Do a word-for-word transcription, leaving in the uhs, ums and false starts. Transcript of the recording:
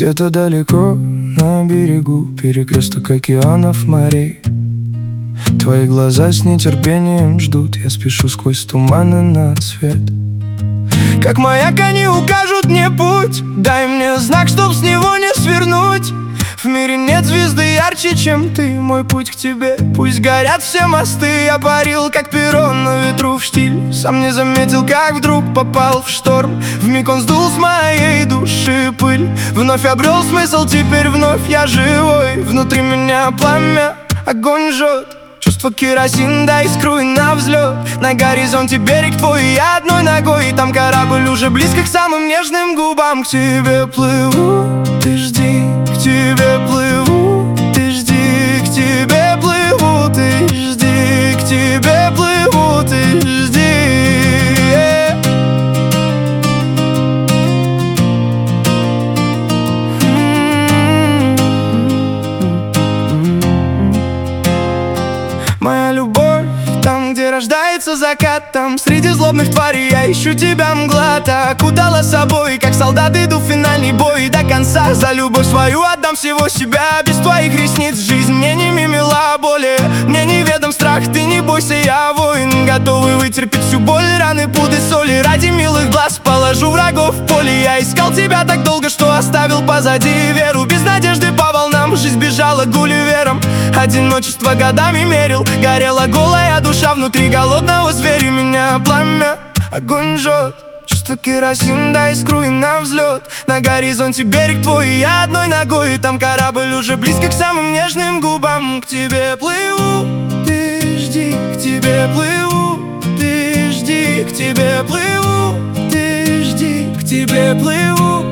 Где-то далеко на берегу перекресток океанов, морей, твои глаза с нетерпением ждут. Я спешу сквозь туманы на свет. Как маяк они укажут мне путь, дай мне знак, чтоб с него не свернуть. В мире нет звезды ярче, чем ты. Мой путь к тебе, пусть горят все мосты. Я парил, как перо на ветру в штиль. Сам не заметил, как вдруг попал в шторм. Вмиг он сдул с моей души пыль. Вновь обрел смысл, теперь вновь я живой. Внутри меня пламя, огонь жжет. Чувство керосин, да искру и на взлет. На горизонте берег твой, и я одной ногой. И там корабль уже близко к самым нежным губам. К тебе плыву, ты жди, к тебе плыву, ты жди, к тебе плыву, ты жди, к тебе плыву, ты жди. Моя любовь, там, где рождается закат, там среди злобных тварей я ищу тебя, мгла. Ты окутала собой, как солдат иду в финальный бой. И до конца за любовь свою отдам всего себя. Без твоих ресниц жизнь мне не мила более. Мне неведом страх, ты не бойся, я воин. Готовый вытерпеть всю боль, раны, пуды, соли. Ради милых глаз положу врагов в поле. Я искал тебя так долго, что оставил позади веру. Без надежды по волнам жизнь бежала гулливером. Одиночество годами мерил, горела голая душа. Внутри голодного зверя меня пламя, огонь жжет. Чувство керосин, да искру и на взлет. На горизонте берег твой, и я одной ногой. И там корабль уже близко к самым нежным губам. К тебе плыву, ты жди, к тебе плыву, ты жди, к тебе плыву, ты жди, к тебе плыву.